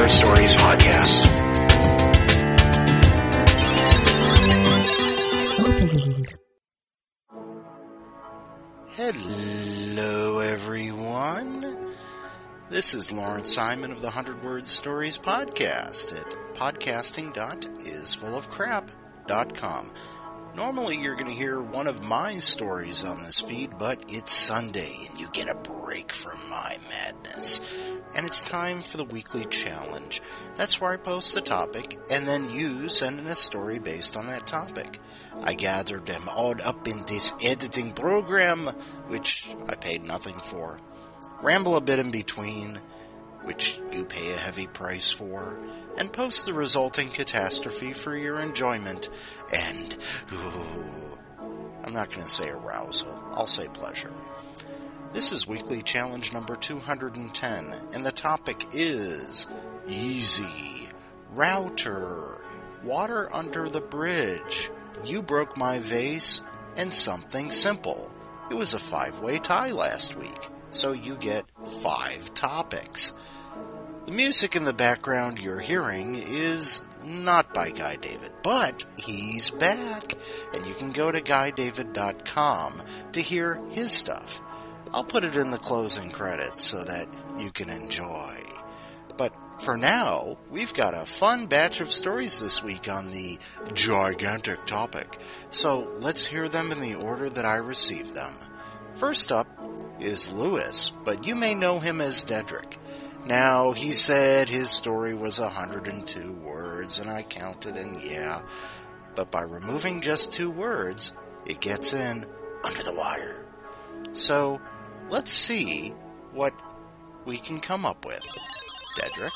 Word Stories podcast. Hello, everyone. This is Lawrence Simon of the 100 Word Stories podcast at podcasting.isfullofcrap.com. Normally, you're going to hear one of my stories on this feed, but it's Sunday, and you get a break from my madness. And it's time for the weekly challenge. That's where I post the topic, and then you send in a story based on that topic. I gathered them all up in this editing program, which I paid nothing for. Ramble a bit in between, which you pay a heavy price for, and post the resulting catastrophe for your enjoyment and, I'm not going to say arousal, I'll say pleasure. This is weekly challenge number 210, and the topic is Easy, Router, Water Under the Bridge, You Broke My Vase, and Something Simple. It was a 5-way tie last week, so you get 5 topics. The music in the background you're hearing is not by Guy David, but he's back, and you can go to GuyDavid.com to hear his stuff. I'll put it in the closing credits so that you can enjoy. But for now, we've got a fun batch of stories this week on the gigantic topic, so let's hear them in the order that I received them. First up is Lewis, but you may know him as Dedrick. Now, he said his story was 102 words, and I counted, and yeah, but by removing just 2 words, it gets in under the wire. So, let's see what we can come up with. Dedrick?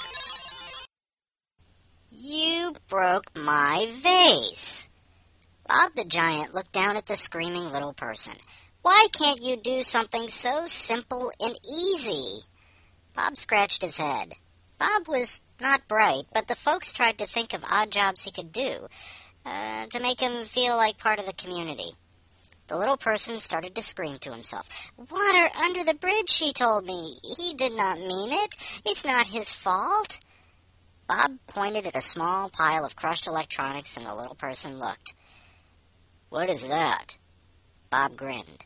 You broke my vase. Bob the Giant looked down at the screaming little person. Why can't you do something so simple and easy? Bob scratched his head. Bob was not bright, but the folks tried to think of odd jobs he could do to make him feel like part of the community. The little person started to scream to himself. Water under the bridge, she told me. He did not mean it. It's not his fault. Bob pointed at a small pile of crushed electronics, and the little person looked. What is that? Bob grinned.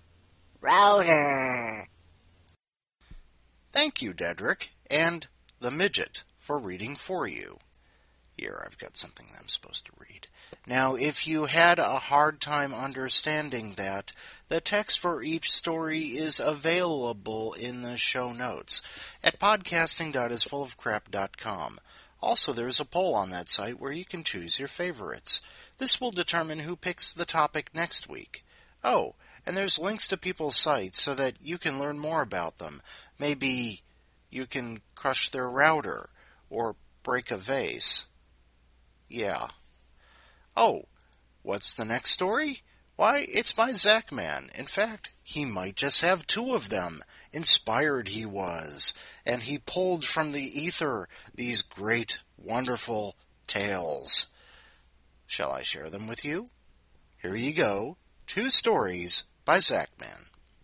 Router. Thank you, Dedrick, and the midget for reading for you. Here, I've got something that I'm supposed to read. Now, if you had a hard time understanding that, the text for each story is available in the show notes at podcasting.isfullofcrap.com. Also, there's a poll on that site where you can choose your favorites. This will determine who picks the topic next week. Oh, and there's links to people's sites so that you can learn more about them. Maybe you can crush their router or break a vase. Yeah. Oh, what's the next story? Why, it's by Zach Man. In fact, he might just have 2 of them. Inspired he was, and he pulled from the ether these great, wonderful tales. Shall I share them with you? Here you go. 2 stories by Zach Man.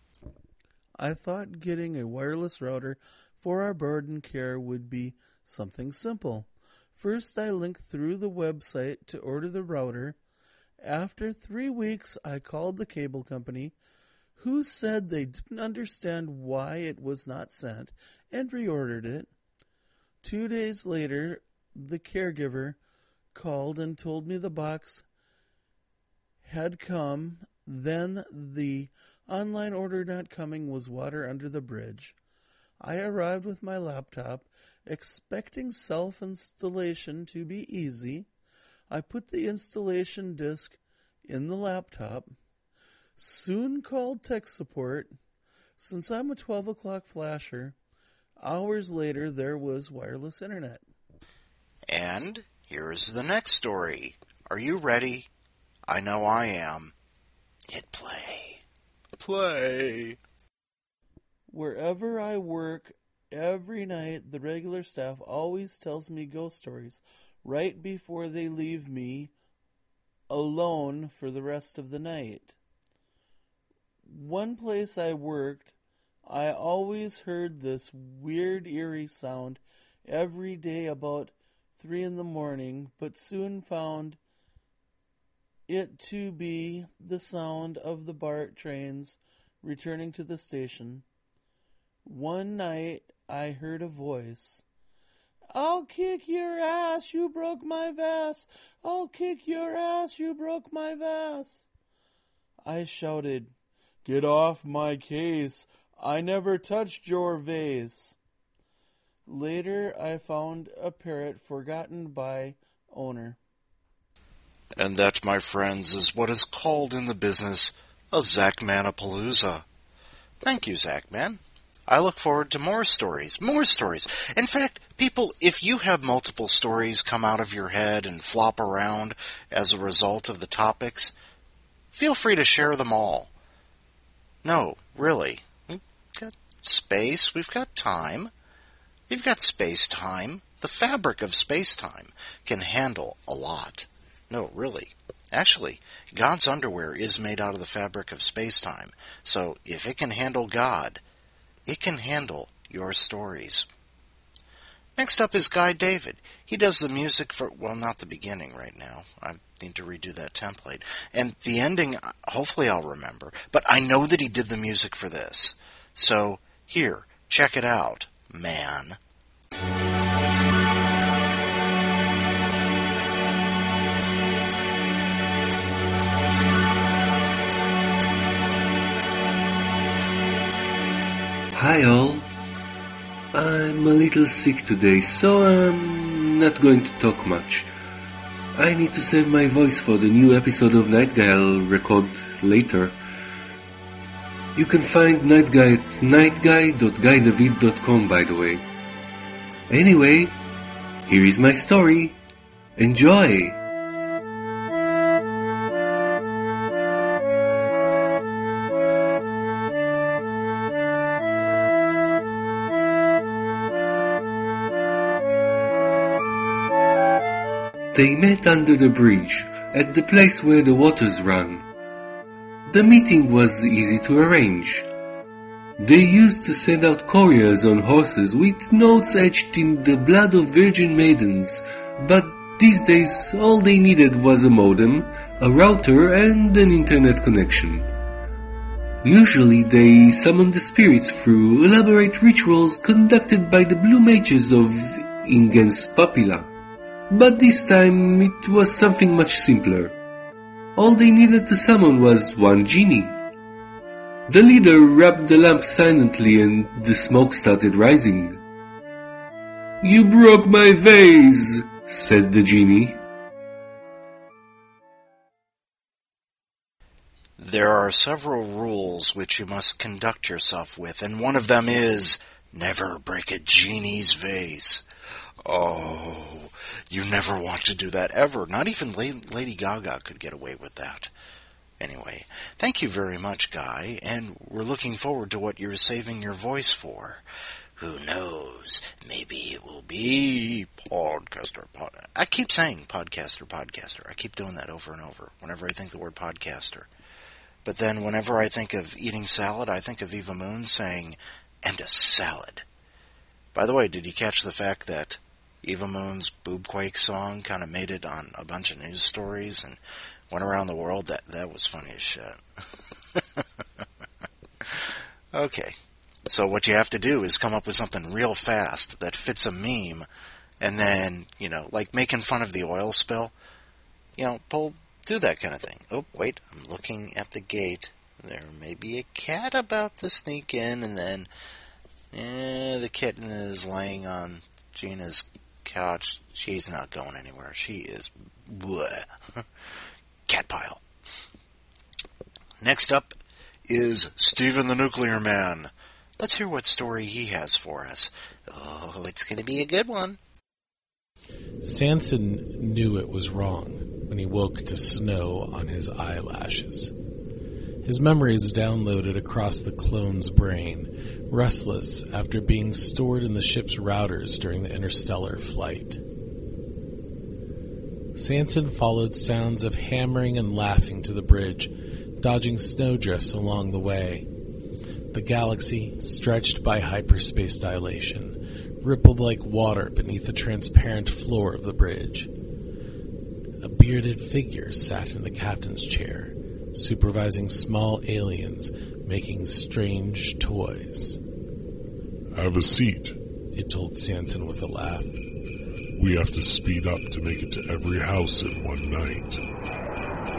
I thought getting a wireless router for our burden care would be something simple. First, I linked through the website to order the router. After 3 weeks, I called the cable company, who said they didn't understand why it was not sent, and reordered it. 2 days later, the caregiver called and told me the box had come. Then the online order not coming was water under the bridge. I arrived with my laptop, expecting self-installation to be easy. I put the installation disk in the laptop, soon called tech support. Since I'm a 12 o'clock flasher, hours later there was wireless internet. And here's the next story. Are you ready? I know I am. Hit play. Play. Wherever I work, every night the regular staff always tells me ghost stories right before they leave me alone for the rest of the night. One place I worked, I always heard this weird, eerie sound every day about 3 a.m, but soon found it to be the sound of the BART trains returning to the station. One night I heard a voice. "I'll kick your ass, you broke my vase. I'll kick your ass, you broke my vase." I shouted, "Get off my case. I never touched your vase." Later I found a parrot forgotten by owner. And that, my friends, is what is called in the business a Zachmanapalooza. Thank you, Zachman. I look forward to more stories. In fact, people, if you have multiple stories come out of your head and flop around as a result of the topics, feel free to share them all. No, really. We've got space. We've got time. We've got space-time. The fabric of space-time can handle a lot. No, really. Actually, God's underwear is made out of the fabric of space-time. So if it can handle God, it can handle your stories. Next up is Guy David. He does the music for, well, not the beginning right now. I need to redo that template. And the ending, hopefully I'll remember. But I know that he did the music for this. So, here, check it out, man. Hi all. I'm a little sick today, so I'm not going to talk much. I need to save my voice for the new episode of Night Guy I'll record later. You can find Night Guy at nightguy.guydavid.com, by the way. Anyway, here is my story. Enjoy! They met under the bridge, at the place where the waters run. The meeting was easy to arrange. They used to send out couriers on horses with notes etched in the blood of virgin maidens, but these days all they needed was a modem, a router, and an internet connection. Usually they summoned the spirits through elaborate rituals conducted by the blue mages of Ingens Papilla. But this time it was something much simpler. All they needed to summon was one genie. The leader rubbed the lamp silently and the smoke started rising. "You broke my vase," said the genie. There are several rules which you must conduct yourself with, and one of them is never break a genie's vase. Oh, you never want to do that ever. Not even Lady Gaga could get away with that. Anyway, thank you very much, Guy, and we're looking forward to what you're saving your voice for. Who knows? Maybe it will be podcaster. I keep saying podcaster. I keep doing that over and over whenever I think the word podcaster. But then whenever I think of eating salad, I think of Eva Moon saying, "and a salad." By the way, did you catch the fact that Eva Moon's Boobquake song kind of made it on a bunch of news stories and went around the world? That was funny as shit. Okay, so what you have to do is come up with something real fast that fits a meme, and then, like making fun of the oil spill, do that kind of thing. Oh, wait, I'm looking at the gate. There may be a cat about to sneak in, and then the kitten is laying on Gina's couch. She's not going anywhere. She is bleh. Cat pile. Next up is Stephen the Nuclear Man. Let's hear what story he has for us. Oh, it's going to be a good one. Samson knew it was wrong when he woke to snow on his eyelashes. His memories downloaded across the clone's brain, restless after being stored in the ship's routers during the interstellar flight. Samson followed sounds of hammering and laughing to the bridge, dodging snowdrifts along the way. The galaxy, stretched by hyperspace dilation, rippled like water beneath the transparent floor of the bridge. A bearded figure sat in the captain's chair, supervising small aliens making strange toys. Have a seat, It told Sanson with a laugh. we have to speed up to make it to every house in one night.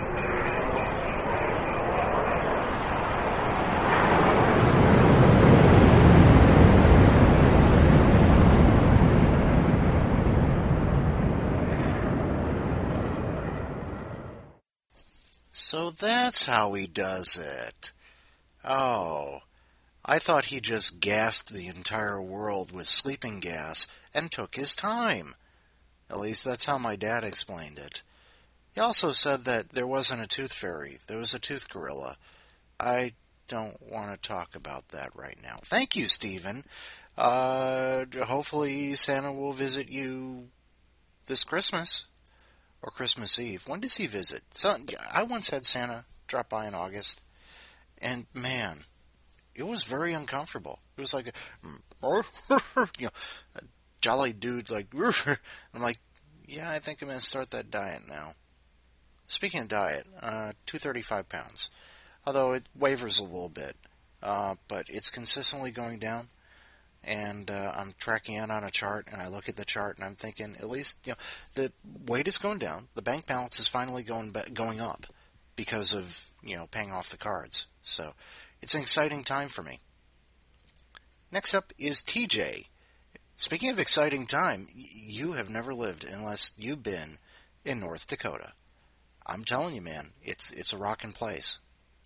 So that's how he does it. Oh, I thought he just gassed the entire world with sleeping gas and took his time. At least that's how my dad explained it. He also said that there wasn't a tooth fairy, there was a tooth gorilla. I don't want to talk about that right now. Thank you, Stephen. Hopefully Santa will visit you this Christmas. Or Christmas Eve. When does he visit? I once had Santa drop by in August, and man, it was very uncomfortable. It was like a jolly dude, like, I'm like, yeah, I think I'm going to start that diet now. Speaking of diet, 235 pounds. Although it wavers a little bit, but it's consistently going down. And I'm tracking it on a chart, and I look at the chart, and I'm thinking, at least, the weight is going down. The bank balance is finally going up because of, paying off the cards. So it's an exciting time for me. Next up is TJ. Speaking of exciting time, you have never lived unless you've been in North Dakota. I'm telling you, man, it's a rockin' place.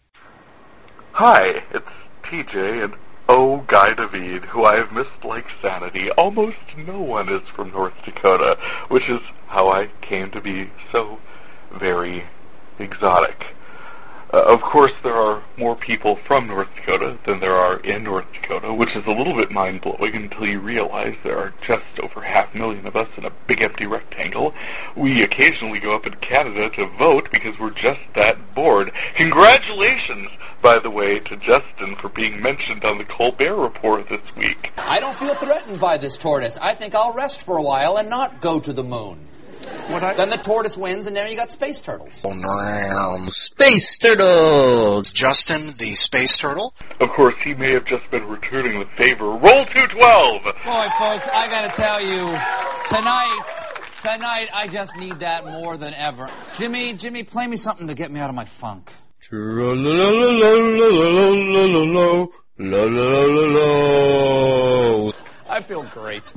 Hi, it's TJ, and oh, Guy David, who I have missed like sanity. Almost no one is from North Dakota, which is how I came to be so very exotic. Of course, there are more people from North Dakota than there are in North Dakota, which is a little bit mind-blowing until you realize there are just over 500,000 of us in a big empty rectangle. We occasionally go up in Canada to vote because we're just that bored. Congratulations, by the way, to Justin for being mentioned on the Colbert Report this week. I don't feel threatened by this tortoise. I think I'll rest for a while and not go to the moon. Then the tortoise wins, and now you got space turtles. Space turtles! Justin, the space turtle? Of course, he may have just been returning the favor. Roll 212! Boy, folks, I gotta tell you, tonight, I just need that more than ever. Jimmy, play me something to get me out of my funk. I feel great.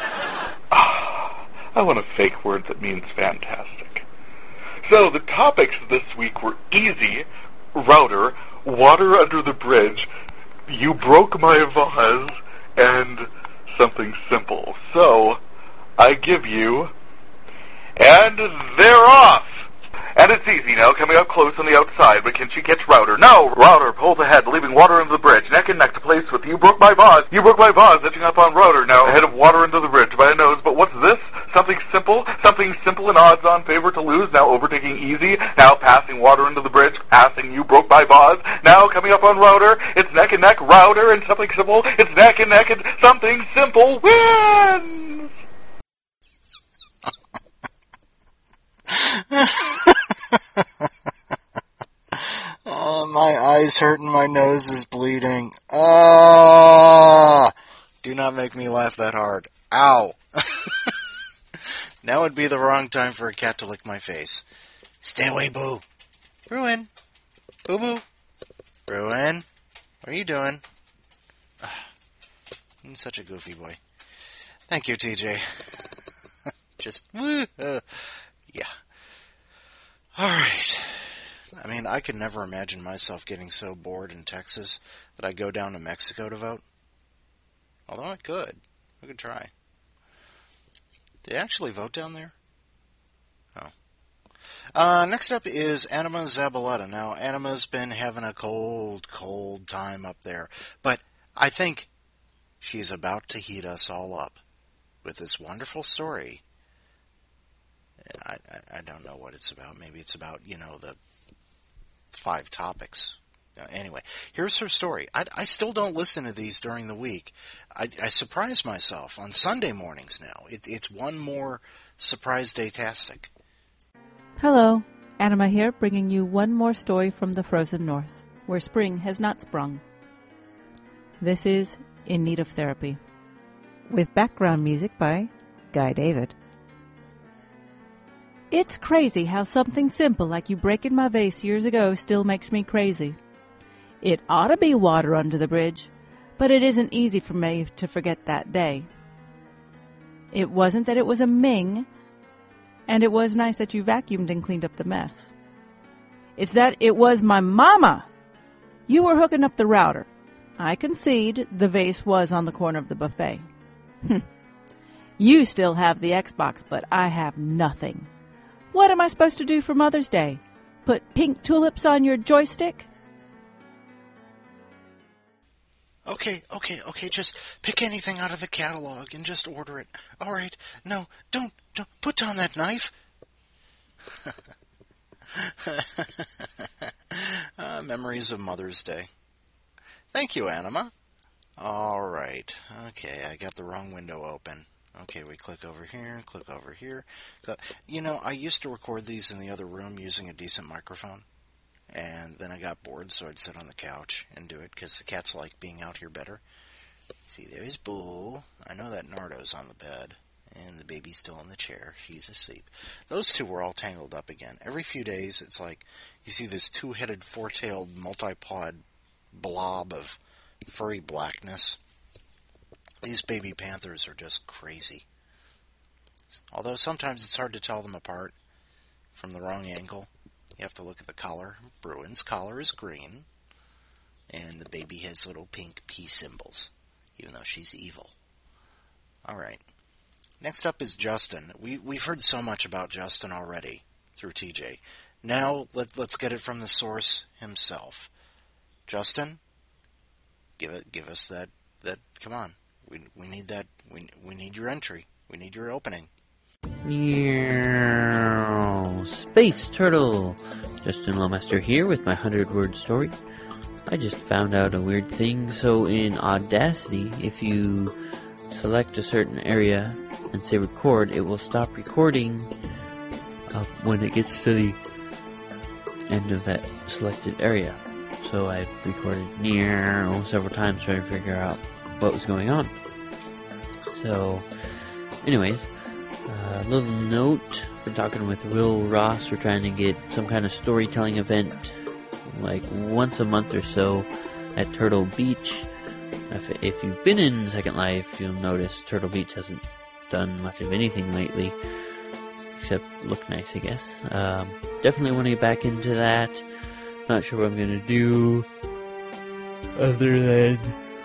I want a fake word that means fantastic. So, the topics this week were easy, router, water under the bridge, you broke my vase, and something simple. So, I give you, and they're off! And it's easy now, coming up close on the outside, but can she catch Router? No! Router pulls ahead, leaving Water under the bridge, neck and neck to place with You Broke My Vase. You Broke My Vase, edging up on Router, now ahead of Water under the bridge by a nose. But what's this? Something simple and odds-on favor to lose, now overtaking Easy, now passing Water under the bridge, passing You Broke My Vase. Now coming up on Router, it's neck and neck, Router, and something simple, it's neck and something simple wins! My eyes hurt and my nose is bleeding. Do not make me laugh that hard. Ow. Now would be the wrong time for a cat to lick my face. Stay away, Boo. Bruin. Boo-boo. Bruin. What are you doing? I'm such a goofy boy. Thank you, TJ. Just, woo. Yeah. Alright. I mean, I could never imagine myself getting so bored in Texas that I'd go down to Mexico to vote. Although I could. I could try. They actually vote down there? Oh. Next up is Anima Zabaleta. Now, Anima's been having a cold time up there. But I think she's about to heat us all up with this wonderful story. I don't know what it's about. Maybe it's about, the 5 topics. Anyway, here's her story. I still don't listen to these during the week. I surprise myself on Sunday mornings now. It's one more surprise day-tastic. Hello, Anima here, bringing you one more story from the frozen north, where spring has not sprung. This is In Need of Therapy, with background music by Guy David. It's crazy how something simple like you breaking my vase years ago still makes me crazy. It ought to be water under the bridge, but it isn't easy for me to forget that day. It wasn't that it was a Ming, and it was nice that you vacuumed and cleaned up the mess. It's that it was my mama. You were hooking up the router. I concede the vase was on the corner of the buffet. You still have the Xbox, but I have nothing. What am I supposed to do for Mother's Day? Put pink tulips on your joystick? Okay, just pick anything out of the catalog and just order it. All right, no, don't put down that knife. Memories of Mother's Day. Thank you, Anima. All right, okay, I got the wrong window open. Okay, we click over here, click over here. You know, I used to record these in the other room using a decent microphone. And then I got bored, so I'd sit on the couch and do it, because the cats like being out here better. See, there's Boo. I know that Nardo's on the bed, and the baby's still in the chair. She's asleep. Those two were all tangled up again. Every few days, it's like you see this two-headed, four-tailed, multi-pod blob of furry blackness. These baby panthers are just crazy. Although sometimes it's hard to tell them apart from the wrong angle. You have to look at the collar. Bruin's collar is green, and the baby has little pink pea symbols, even though she's evil. All right. Next up is Justin. We've heard so much about Justin already through TJ. Now let's get it from the source himself. Justin, give us that. Come on, we need that. We need your entry. We need your opening. Space Turtle! Justin Lowmaster here with my 100-word story. I just found out a weird thing. So in Audacity, if you select a certain area and say record, it will stop recording when it gets to the end of that selected area. So I recorded several times trying to figure out what was going on. So, anyways, a little note, been talking with Will Ross, we're trying to get some kind of storytelling event like once a month or so at Turtle Beach. If you've been in Second Life, you'll notice Turtle Beach hasn't done much of anything lately, except look nice, I guess. Definitely want to get back into that. Not sure what I'm going to do other than,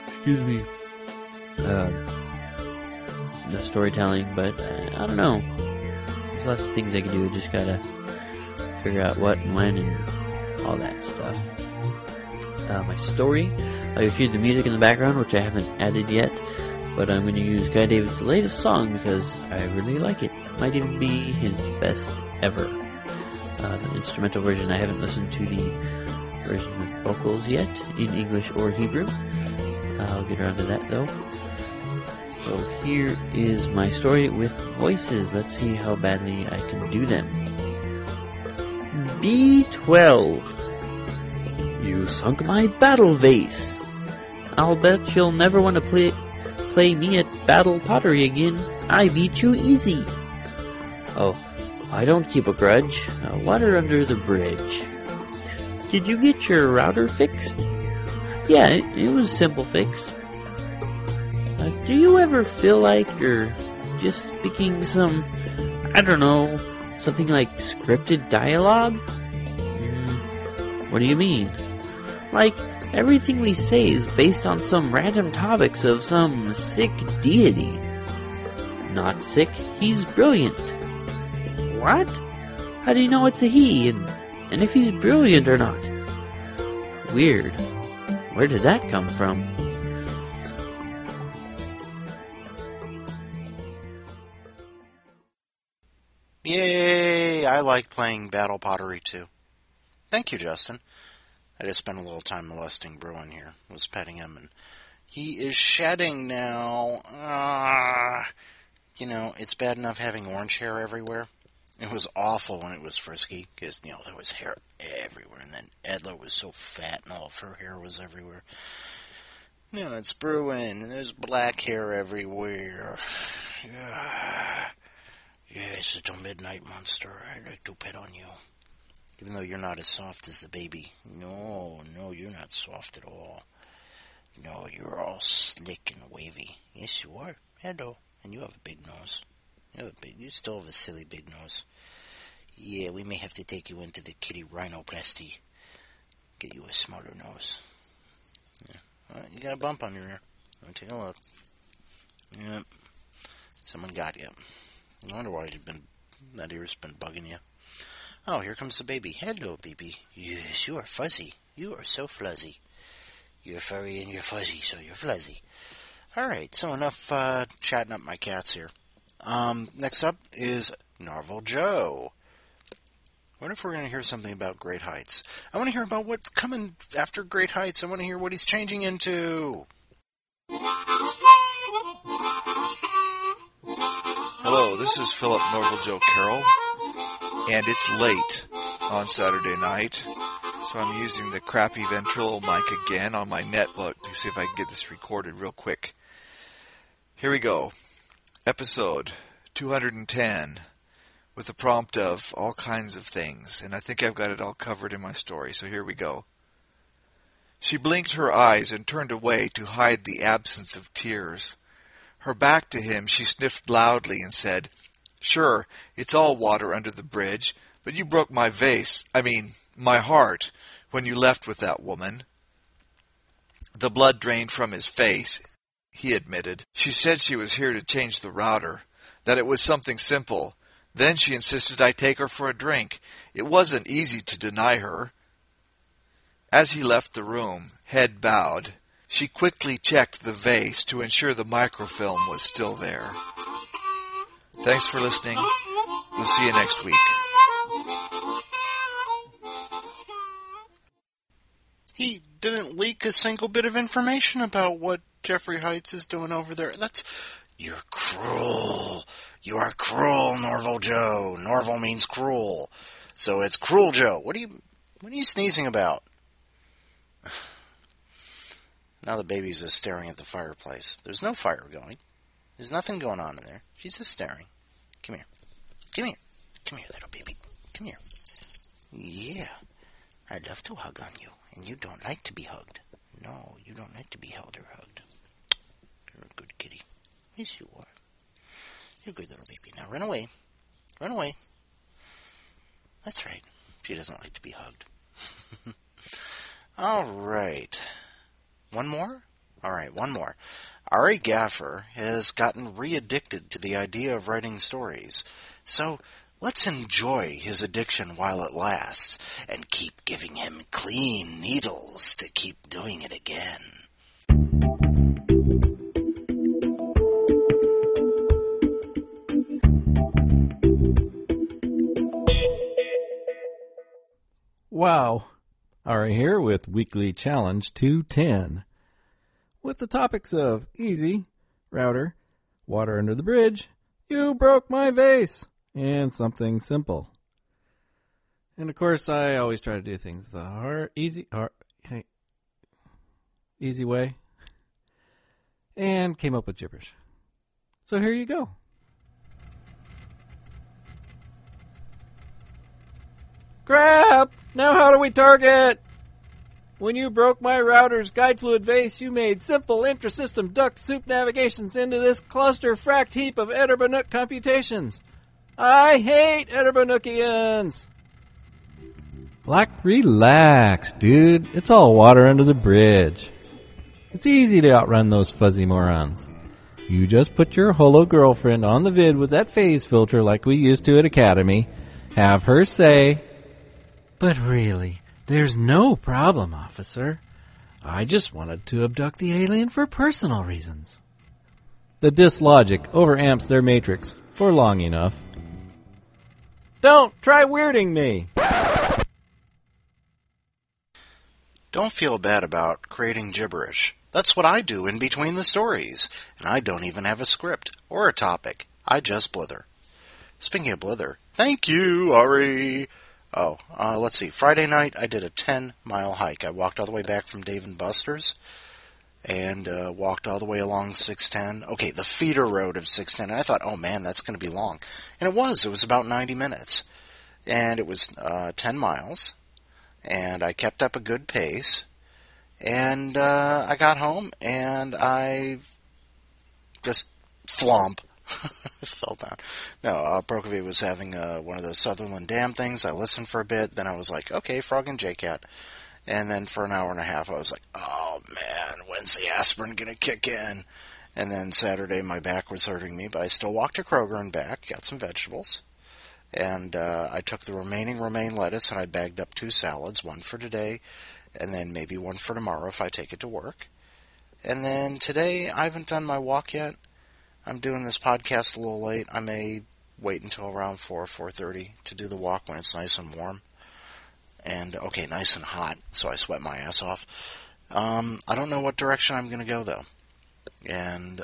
the storytelling, but I don't know. There's lots of things I can do, just gotta figure out what and when and all that stuff. My story, you'll hear the music in the background, which I haven't added yet, but I'm going to use Guy David's latest song because I really like it. Might even be his best ever. The instrumental version, I haven't listened to the version with vocals yet, in English or Hebrew. I'll get around to that though. So here is my story with voices. Let's see how badly I can do them. B12. You sunk my battle vase. I'll bet you'll never want to play me at Battle Pottery again. I beat you easy. Oh, I don't keep a grudge. Water under the bridge. Did you get your router fixed? Yeah, it was simple fix. Do you ever feel like you're just speaking some, I don't know, something like scripted dialogue? What do you mean? Like, everything we say is based on some random topics of some sick deity. Not sick, he's brilliant. What? How do you know it's a he, and if he's brilliant or not? Weird. Where did that come from? Yay! I like playing Battle Pottery too. Thank you, Justin. I just spent a little time molesting Bruin here. Was petting him, and he is shedding now. It's bad enough having orange hair everywhere. It was awful when it was frisky, because, there was hair everywhere, and then Edla was so fat and all of her hair was everywhere. No, it's Bruin, and there's black hair everywhere. Yes, little midnight monster, I'd like to pet on you. Even though you're not as soft as the baby. No, you're not soft at all. No, you're all slick and wavy. Yes, you are. Hello. And you have a big nose. You still have a silly big nose. Yeah, we may have to take you into the kitty rhinoplasty. Get you a smarter nose. Yeah. Well, you got a bump on your ear. Let me take a look. Yep. Someone got you. I wonder why that ear's been bugging you. Oh, here comes the baby. Hello, baby. Yes, you are fuzzy. You are so fluzzy. You're furry and you're fuzzy, so you're fluzzy. Alright, so enough chatting up my cats here. Next up is Norval Joe. I wonder if we're going to hear something about Great Heights. I want to hear about what's coming after Great Heights. I want to hear what he's changing into. Hello, this is Philip Norval Joe Carroll, and it's late on Saturday night, so I'm using the crappy ventrilo mic again on my netbook to see if I can get this recorded real quick. Here we go. Episode 210, with a prompt of all kinds of things, and I think I've got it all covered in my story, so here we go. She blinked her eyes and turned away to hide the absence of tears. Her back to him, she sniffed loudly and said, "Sure, it's all water under the bridge, but you broke my my heart, when you left with that woman." The blood drained from his face, he admitted. She said she was here to change the router, that it was something simple. Then she insisted I take her for a drink. It wasn't easy to deny her. As he left the room, head bowed, she quickly checked the vase to ensure the microfilm was still there. Thanks for listening. We'll see you next week. He didn't leak a single bit of information about what Jeffrey Heights is doing over there. You're cruel. You are cruel, Norval Joe. Norval means cruel. So it's Cruel Joe. What are you sneezing about? Now the baby's just staring at the fireplace. There's no fire going. There's nothing going on in there. She's just staring. Come here. Come here. Come here, little baby. Come here. Yeah. I'd love to hug on you. And you don't like to be hugged. No, you don't like to be held or hugged. You're a good kitty. Yes, you are. You're a good little baby. Now run away. Run away. That's right. She doesn't like to be hugged. All right. One more? All right, one more. Ari Gaffer has gotten re-addicted to the idea of writing stories. So let's enjoy his addiction while it lasts and keep giving him clean needles to keep doing it again. Wow. Ari here with Weekly Challenge 210. With the topics of easy, router, water under the bridge, you broke my vase, and something simple. And of course, I always try to do things the easy way, and came up with gibberish. So here you go. Crap! Now how do we target? When you broke my router's guide fluid vase, you made simple intrasystem duct soup navigations into this cluster fracked heap of Etterbannook computations. I hate Etterbannookians! Relax, dude. It's all water under the bridge. It's easy to outrun those fuzzy morons. You just put your holo girlfriend on the vid with that phase filter like we used to at Academy. Have her say, "But really, there's no problem, officer. I just wanted to abduct the alien for personal reasons." The dislogic overamps their matrix for long enough. Don't try weirding me. Don't feel bad about creating gibberish. That's what I do in between the stories. And I don't even have a script or a topic. I just blither. Speaking of blither, thank you, Ari. Let's see. Friday night, I did a 10-mile hike. I walked all the way back from Dave & Buster's and walked all the way along 610. Okay, the feeder road of 610. And I thought, oh man, that's going to be long. And it was. It was about 90 minutes. And it was 10 miles. And I kept up a good pace. And I got home, and I just flump. Fell down. No, Prokofiev was having one of those Sutherland Dam things. I listened for a bit. Then I was like, okay, Frog and J-Cat. And then for an hour and a half, I was like, oh, man, when's the aspirin going to kick in? And then Saturday, my back was hurting me, but I still walked to Kroger and back, got some vegetables. And I took the remaining romaine lettuce, and I bagged up 2 salads, one for today, and then maybe one for tomorrow if I take it to work. And then today, I haven't done my walk yet. I'm doing this podcast a little late. I may wait until around 4:30 to do the walk when it's nice and warm. And, okay, nice and hot, so I sweat my ass off. I don't know what direction I'm going to go, though. And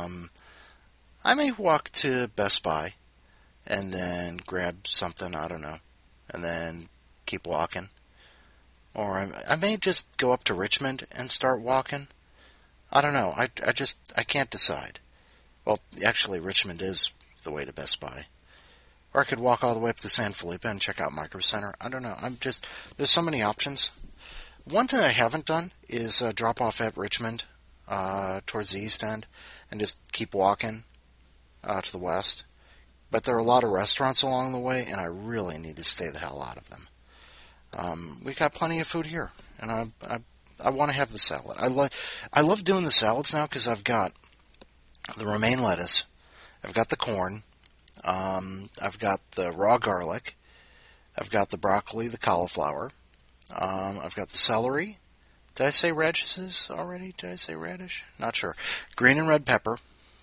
I may walk to Best Buy and then grab something, I don't know, and then keep walking. Or I may just go up to Richmond and start walking. I don't know. I can't decide. Well, actually, Richmond is the way to Best Buy. Or I could walk all the way up to San Felipe and check out Micro Center. I don't know. There's so many options. One thing I haven't done is drop off at Richmond towards the east end and just keep walking to the west. But there are a lot of restaurants along the way, and I really need to stay the hell out of them. We've got plenty of food here, and I want to have the salad. I love doing the salads now because I've got the romaine lettuce, I've got the corn, I've got the raw garlic, I've got the broccoli, the cauliflower, I've got the celery. Did I say radishes already? Did I say radish? Not sure. Green and red pepper,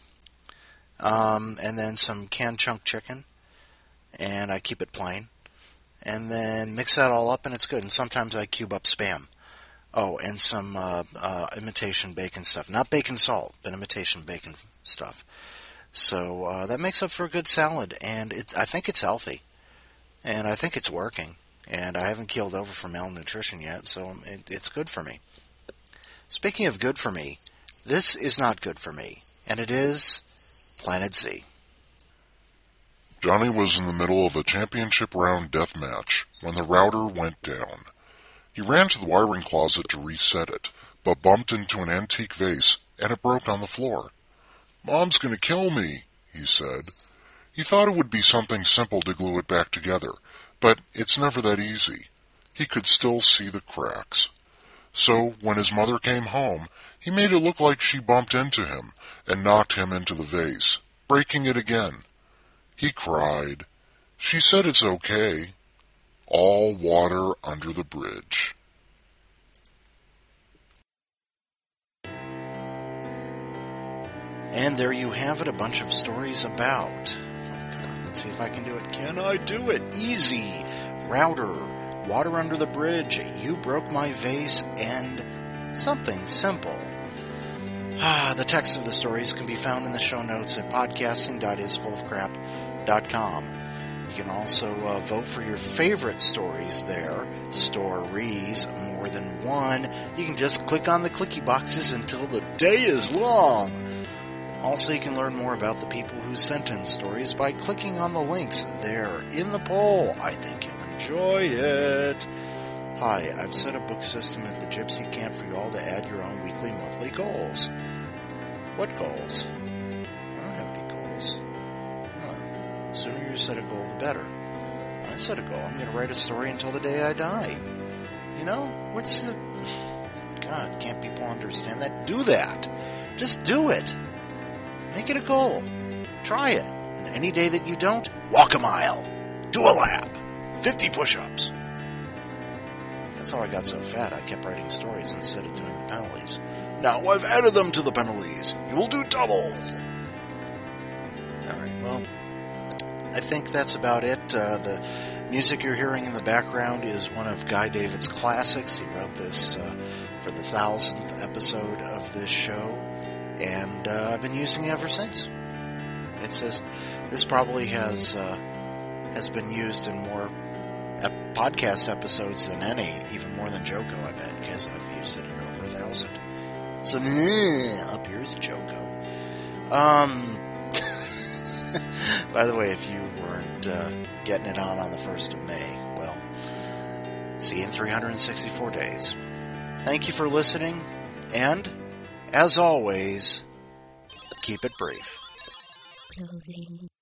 and then some canned chunk chicken, and I keep it plain. And then mix that all up, and it's good. And sometimes I cube up Spam. Oh, and some imitation bacon stuff. Not bacon salt, but imitation bacon stuff. So that makes up for a good salad, and I think it's healthy. And I think it's working. And I haven't keeled over from malnutrition yet, so it's good for me. Speaking of good for me, this is not good for me. And it is Planet Z. Johnny was in the middle of a championship round death match when the router went down. He ran to the wiring closet to reset it, but bumped into an antique vase, and it broke on the floor. "Mom's going to kill me," he said. He thought it would be something simple to glue it back together, but it's never that easy. He could still see the cracks. So, when his mother came home, he made it look like she bumped into him and knocked him into the vase, breaking it again. He cried. She said it's okay. All water under the bridge. And there you have it, a bunch of stories about. Come on, let's see if I can do it. Can I do it? Easy. Router. Water under the bridge. You broke my vase. And something simple. The text of the stories can be found in the show notes at podcasting.isfullofcrap.com. You can also vote for your favorite stories there. Stories, more than one. You can just click on the clicky boxes until the day is long. Also, you can learn more about the people who sent in stories by clicking on the links there in the poll. I think you'll enjoy it. Hi, I've set a book system at the Gypsy Camp for you all to add your own weekly, monthly goals. What goals? I don't have any goals. The sooner you set a goal, the better. I set a goal. I'm going to write a story until the day I die. You know, what's the... God, can't people understand that? Do that. Just do it. Make it a goal. Try it. And any day that you don't, walk a mile. Do a lap. 50 push-ups. That's how I got so fat. I kept writing stories instead of doing the penalties. Now I've added them to the penalties. You'll do double. Alright, well, I think that's about it. The Music you're hearing in the background is one of Guy David's classics. He wrote this for the 1000th episode of this show, and I've been using it ever since. It says this probably has been used in more podcast episodes than any, even more than Joko, I bet, because I've used it in over 1,000. So, up here's Joko. By the way, if you weren't getting it on the 1st of May, well, see you in 364 days. Thank you for listening, and, as always, keep it brief. Closing.